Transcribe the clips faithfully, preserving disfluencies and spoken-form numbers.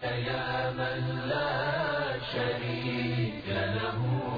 يا من لا شريك له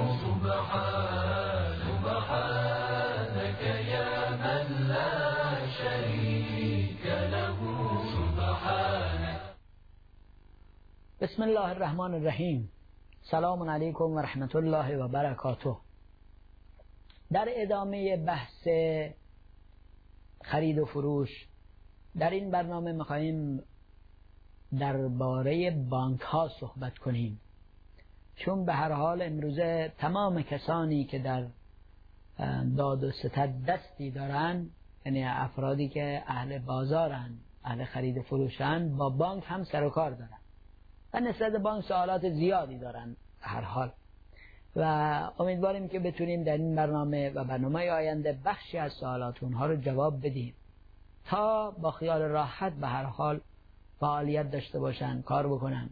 سبحان سبحانك يا من لا شريك له سبحانك. بسم الله الرحمن الرحیم. سلام علیکم و رحمت الله و برکاته. در ادامه بحث خرید و فروش در این برنامه می‌خوایم درباره بانک ها صحبت کنیم، چون به هر حال امروزه تمام کسانی که در داد و ستد دستی دارن، یعنی افرادی که اهل بازارن، اهل خرید و فروشن، با بانک هم سر و کار دارن و نسبت بانک سوالات زیادی دارن به هر حال، و امیدواریم که بتونیم در این برنامه و برنامه آینده بخشی از سوالات اونها رو جواب بدیم تا با خیال راحت به هر حال فعالیت داشته باشن، کار بکنن.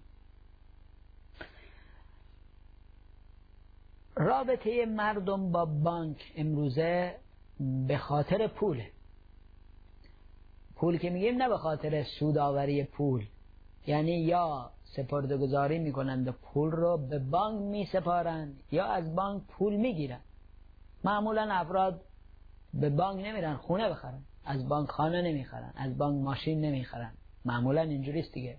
رابطه مردم با بانک امروزه به خاطر پوله. پول که میگیم نه به خاطر سودآوری پول، یعنی یا سپرده‌گذاری میکنند و پول رو به بانک میسپارند یا از بانک پول میگیرن. معمولا افراد به بانک نمیرن خونه بخرن، از بانک خانه نمیخرن، از بانک ماشین نمیخرن، معمولا اینجوریست دیگه.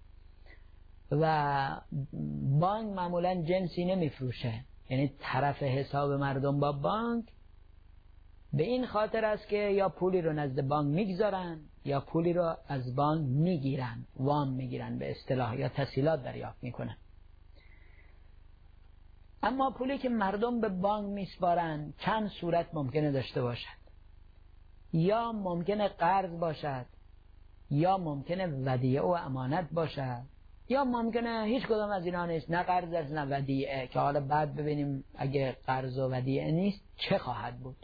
و بانک معمولا جنسی نمیفروشه، یعنی طرف حساب مردم با بانک به این خاطر است که یا پولی رو نزد بانک میگذارن یا پولی رو از بانک میگیرن، وام میگیرن به اصطلاح، یا تسهیلات دریافت میکنن. اما پولی که مردم به بانک میسپارن چند صورت ممکنه داشته باشد. یا ممکنه قرض باشد، یا ممکنه ودیعه و امانت باشد، یا ممکنه هیچ کدام از اینا نیست، نه قرض است نه ودیعه، که حالا بعد ببینیم اگه قرض و ودیعه نیست چه خواهد بود.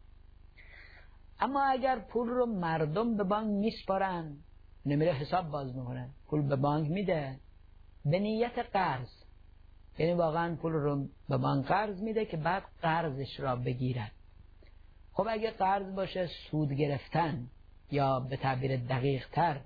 اما اگر پول رو مردم به بانک میسپارن، نمیره حساب باز میکنه، پول به بانک میده به نیت قرض، یعنی واقعا پول رو به بانک قرض میده که بعد قرضش را بگیرد. خب اگه قرض باشه سود گرفتن، یا به تعبیر دقیق تر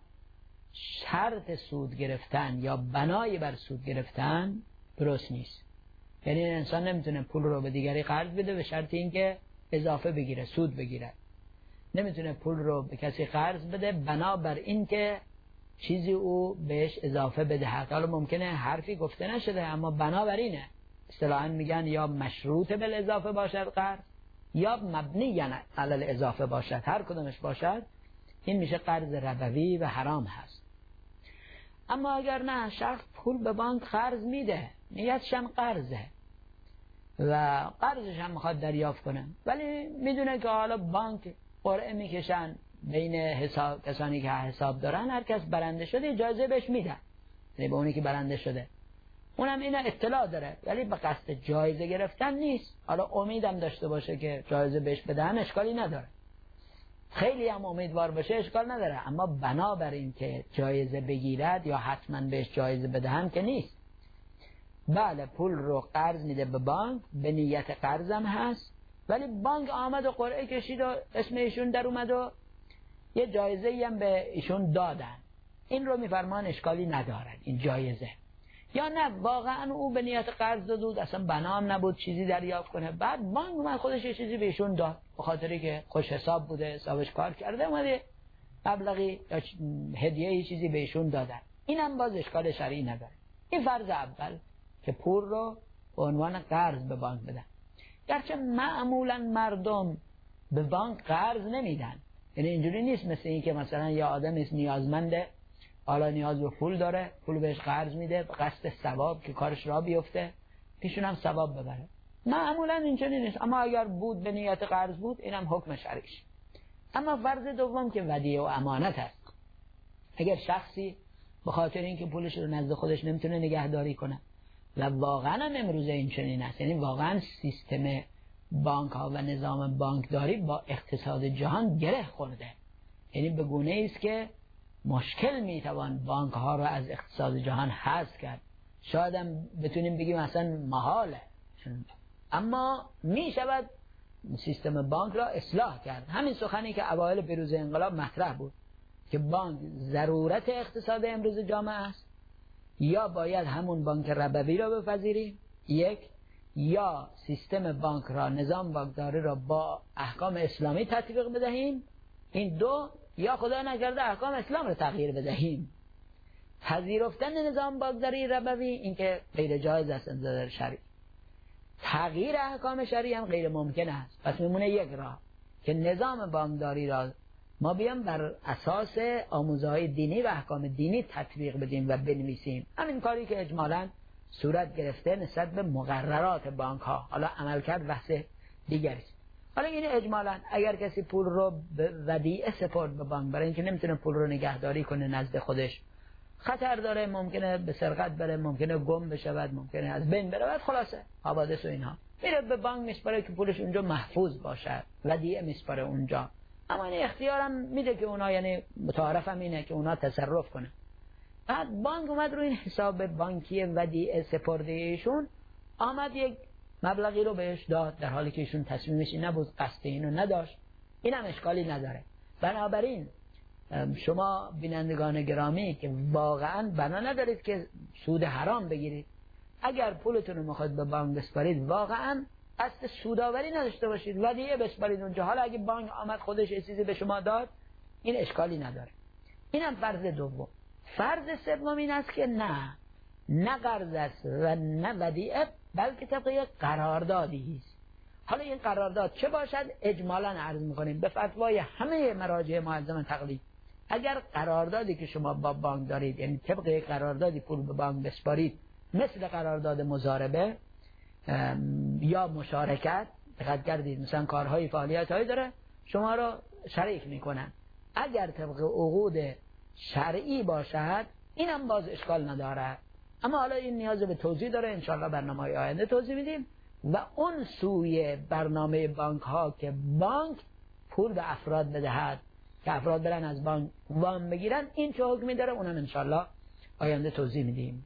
شرط سود گرفتن یا بنای بر سود گرفتن درست نیست. یعنی انسان نمیتونه پول رو به دیگری قرض بده به شرط اینکه اضافه بگیره، سود بگیره. نمیتونه پول رو به کسی قرض بده بنا بر اینکه چیزی او بهش اضافه بده. حالا ممکنه حرفی گفته نشده اما بنا بر اینه، اصطلاحاً میگن یا مشروط بالاضافه باشد قرض، یا مبنی علی الاضافه باشد. هر کدومش باشد این میشه قرض ربوی و حرام هست. اما اگر نه، شخص پول به بانک قرض میده، نیتش هم قرضه و قرضش هم میخواد دریافت کنه، ولی میدونه که حالا بانک قرعه میکشن بین حساب کسانی که حساب دارن، هر کس برنده شده اجازه بهش میدن، یعنی به اونی که برنده شده اونم این اطلاع داره، ولی به قصد جایزه گرفتن نیست. حالا امیدم داشته باشه که جایزه بهش بدن اشکالی نداره، خیلی هم امیدوار باشه اشکال نداره، اما بنابر این که جایزه بگیرد یا حتما بهش جایزه بدهم که نیست. بله پول رو قرض میده به بانک، به نیت قرضم هست، ولی بانک آمد و قرعه کشید و اسم ایشون در اومد و یه جایزه هم به ایشون دادن، این رو میفرمان اشکالی ندارن این جایزه. یا نه واقعا او به نیت قرض داد، اصلا بنام نبود چیزی دریافت کنه، بعد بانک اومد خودش یه چیزی بهشون داد به خاطری که خوش حساب بوده، حسابش کار کرده، اومده مبلغی یا هدیه یه چیزی بهشون دادن، اینم باز اشکال شرعی نداره. این فرض اول که پول رو به عنوان قرض به بانک بدن. گرچه معمولا مردم به بانک قرض نمیدن، یعنی اینجوری نیست مثل این که مثلا یه آدم نیازمنده، حالا نیاز به پول داره، پول بهش قرض میده به قصد ثواب که کارش را بیفته، پیشون هم ثواب ببره. معمولا اینجوری نیست، اما اگر بود به نیت قرض بود اینم حکم شرعیش. اما فرض دوم که ودیعه و امانت است. اگر شخصی به خاطر اینکه پولش رو نزد خودش نمیتونه نگهداری کنه و واقعا هم امروزه این چنین است، یعنی واقعا سیستم بانک ها و نظام بانکداری با اقتصاد جهان گره خورده، یعنی به گونه است که مشکل میتوان بانک ها رو از اقتصاد جهان حذف کرد. شاید هم بتونیم بگیم اصلا محاله، اما میشود سیستم بانک را اصلاح کرد. همین سخنی که اوایل پیروزی انقلاب مطرح بود که بانک ضرورت اقتصاد امروز جامعه است، یا باید همون بانک ربوی را بپذیریم، یک، یا سیستم بانک را، نظام بانکداری را با احکام اسلامی تطبیق بدهیم، این دو، یا خدا نکرده احکام اسلام را تغییر بدهیم. پذیرفتن نظام بانکداری ربوی این که غیر جایز است از نظر شرعی، تغییر احکام شرعی هم غیر ممکن است. پس میمونه یک راه که نظام بانکداری را ما بیام بر اساس آموزهای دینی و احکام دینی تطبیق بدیم و بنویسیم. همین کاری که اجمالاً صورت گرفته نسبت به مقررات بانک ها. حالا عملکرد بحث دیگری است. حالا این اجمالاً اگر کسی پول رو به ودیعه سپرد به بانک برای اینکه نمیتونه پول رو نگهداری کنه نزد خودش، خطر داره، ممکنه به سرقت بره، ممکنه گم بشود، ممکنه از بین بره، خلاصه حوادث و اینها، میره به بانک میسپاره که پولش اونجا محفوظ باشه، ودیعه میسپاره اونجا. اما این اختیارم میده که اونا، یعنی متعارفم اینه که اونا تصرف کنه. بعد بانک اومد رو این حساب بانکی ودیعه سپرده ایشون آمد یک مبلغی رو بهش داد، در حالی که ایشون تصمیمش نبود، قصد اینو نداشت. اینم اشکالی نداره. بنابراین شما بینندگان گرامی که واقعا بنا ندارید که سود حرام بگیرید، اگر پولتون رو میخواید به بانک بسپارید واقعا قصد سودآوری نداشته باشید، ودیعه بسپارید اونجا. حالا اگه بانک آمد خودش یه چیزی به شما داد، این اشکالی نداره. اینم فرض دوم. فرض سوم این است که نه نه قرض است و نه ودیعه، بلکه طبق یک قراردادی است. حالا این قرارداد چه باشد؟ اجمالاً عرض میکنیم به فتوای همه مراجع معظم تقلید. اگر قراردادی که شما با بانک دارید، یعنی طبق یک قراردادی پول به بانک بسپارید، مثل قرارداد مضاربه یا مشارکت، دقت کردید مثلا کارهای فعالیت‌هایی داره شما را شریک میکنن، اگر طبق عقود شرعی باشد اینم باز اشکال نداره. اما حالا این نیاز به توضیح داره، انشاءالله برنامه‌های آینده توضیح میدیم. و اون سوی برنامه بانک ها که بانک پول به افراد بدهد که افراد برن از بانک وام بگیرن، این چه حکمی داره، اونم انشاءالله آینده توضیح میدیم.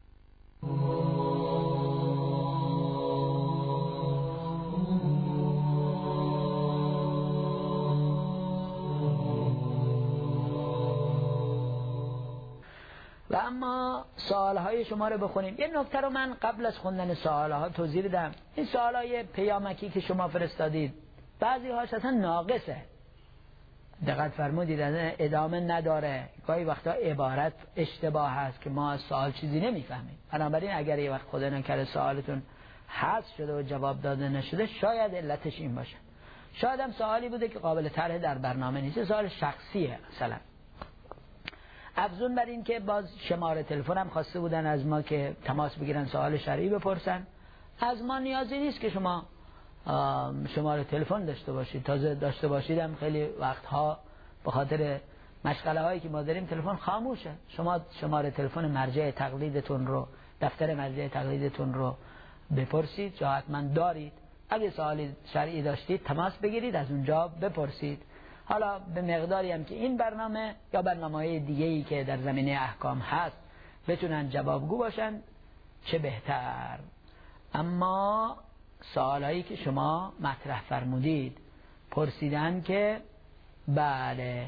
و اما سوالهای شما رو بخونیم. یه نکته رو من قبل از خوندن سوالها توضیح بدم. این سوالهای پیامکی که شما فرستادید بعضی هاش اصلا ناقصه، دقت فرمودید، ادامه نداره، گاهی وقتا عبارت اشتباه هست که ما از سوال چیزی نمیفهمیم. بنابراین اگر یه وقت خدا نکرده سوالتون حذف شده و جواب داده نشده، شاید علتش این باشه. شاید هم سوالی بوده که قابل طرح در برنامه نیست، سوال شخصیه. مثلا افزون بر این که باز شماره تلفن هم خواسته بودن از ما که تماس بگیرن، سوال شرعی بپرسن. از ما نیازی نیست که شما شماره تلفن داشته باشید، تازه داشته باشید هم خیلی وقتها به خاطر مشغله هایی که ما داریم تلفن خاموشه. شما شماره تلفن مرجع تقلیدتون رو، دفتر مرجع تقلیدتون رو بپرسید، جا حتما دارید. اگه سوالی شرعی داشتید تماس بگیرید، از اونجا بپرسید. حالا به مقداری هم که این برنامه یا برنامه‌های دیگه‌ای که در زمینه احکام هست بتونن جوابگو باشن چه بهتر. اما سوالایی که شما مطرح فرمودید، پرسیدن که بله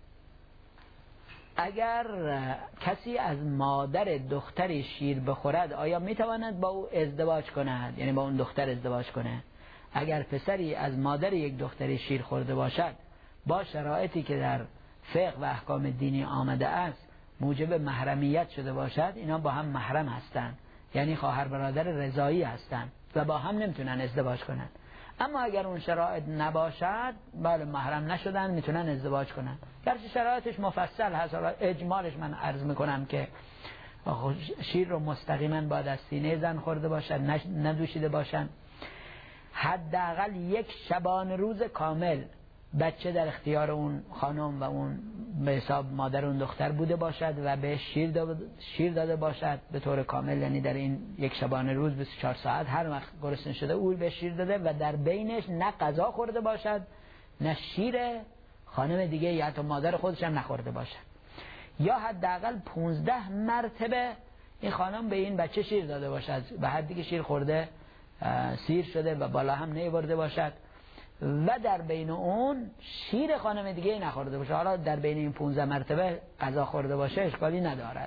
اگر کسی از مادر دختری شیر بخورد آیا میتواند با او ازدواج کند، یعنی با اون دختر ازدواج کنه؟ اگر پسری از مادر یک دختری شیر خورده باشد با شرایطی که در فقه و احکام دینی آمده است موجب محرمیت شده باشد، اینا با هم محرم هستند، یعنی خواهر برادر رضایی هستند و با هم نمیتونن ازدواج کنن. اما اگر اون شرایط نباشد، بله محرم نشدن، میتونن ازدواج کنن. گرچه شرایطش مفصل هست، حالا اجمالش من عرض میکنم که شیر رو مستقیما باید از سینه زن خورده باشن، ندوشیده باشن، حداقل یک شبانه روز کامل بچه در اختیار اون خانم و اون به حساب مادر اون دختر بوده باشد و به شیر داده, شیر داده باشد به طور کامل، یعنی در این یک شبانه روز بیست و چهار ساعت هر وقت گرسنه شده او به شیر داده و در بینش نه غذا خورده باشد نه شیر خانم دیگه یا حتی مادر خودش هم نخورده باشد. یا حداقل پونزده مرتبه این خانم به این بچه شیر داده باشد و حدی که شیر خورده سیر شده و بالا هم نیورده باشد و در بین اون شیر خانم دیگه نخورده باشه. حالا در بین این پونزده مرتبه غذا خورده باشه اشکالی ندارد.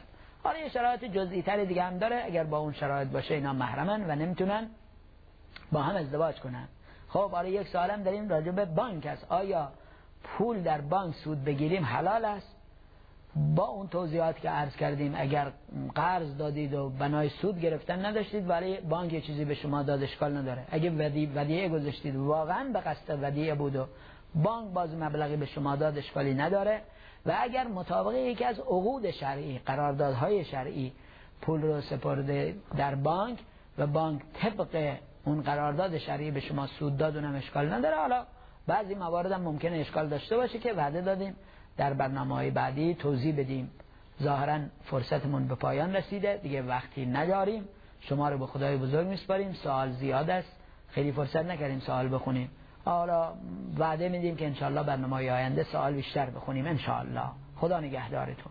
حالا یه شرایط جزئی تر دیگه هم داره، اگر با اون شرایط باشه اینا محرمن و نمیتونن با هم ازدواج کنن. خب حالا یک سوالم داریم راجع به بانک است. آیا پول در بانک سود بگیریم حلال است؟ با اون توضیحات که عرض کردیم، اگر قرض دادید و بنای سود گرفتن نداشتید ولی بانک یه چیزی به شما داد اشکال نداره. اگه ودیعه ودیعه گذاشتید واقعا به قصد ودیعه بود و بانک باز مبلغی به شما داد اشکالی نداره. و اگر مطابق یکی از عقود شرعی، قراردادهای شرعی پول رو سپرده در بانک و بانک طبق اون قرارداد شرعی به شما سود داد، اونم اشکال نداره. حالا بعضی موارد هم ممکنه اشکال داشته باشه که وعده دادیم در برنامه‌های بعدی توضیح بدیم. ظاهرا فرصتمون به پایان رسیده، دیگه وقتی نداریم. شما رو به خدای بزرگ میسپاریم. سوال زیاد است، خیلی فرصت نکردیم سوال بخونیم. حالا وعده میدیم که انشالله برنامه‌های آینده سوال بیشتر بخونیم انشالله. خدا نگهدارتون.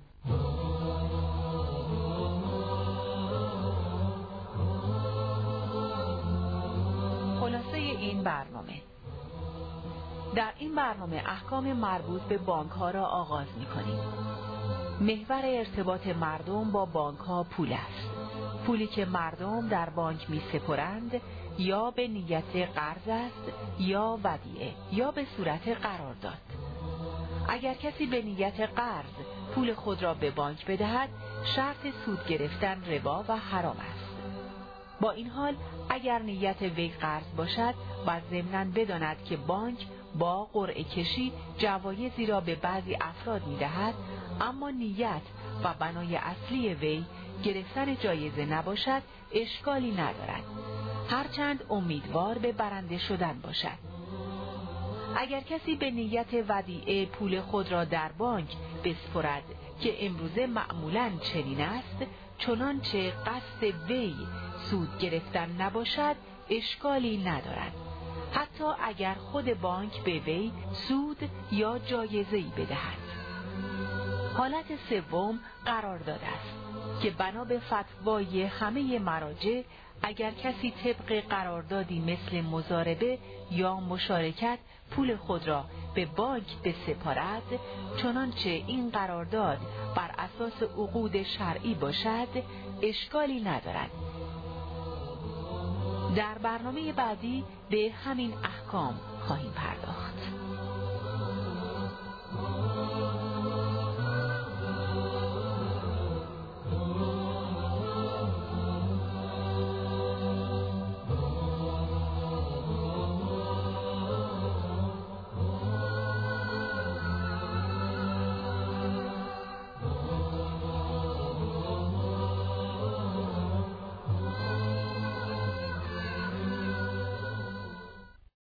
خلاصه این برنامه: در این برنامه احکام مربوط به بانک ها را آغاز می کنیم. محور ارتباط مردم با بانک ها پول است. پولی که مردم در بانک می سپرند یا به نیت قرض است یا ودیعه یا به صورت قرارداد. اگر کسی به نیت قرض پول خود را به بانک بدهد، شرط سود گرفتن ربا و حرام است. با این حال اگر نیت وی قرض باشد و ضمناً بداند که بانک با قرعه کشی جوایزی را به بعضی افراد می دهد، اما نیت و بنای اصلی وی گرفتن جایزه نباشد، اشکالی ندارد، هرچند امیدوار به برنده شدن باشد. اگر کسی به نیت ودیعه پول خود را در بانک بسپرد که امروزه معمولاً چنین است، چنانچه قصد وی سود گرفتن نباشد، اشکالی ندارد، حتی اگر خود بانک به وی سود یا جایزه‌ای بدهد. حالت سوم قرارداد است که بنا به فتوای همه مراجع، اگر کسی طبق قراردادی مثل مضاربه یا مشارکت پول خود را به بانک بسپارد، چنانچه این قرارداد بر اساس عقود شرعی باشد، اشکالی ندارد. در برنامه بعدی به همین احکام خواهیم پرداخت.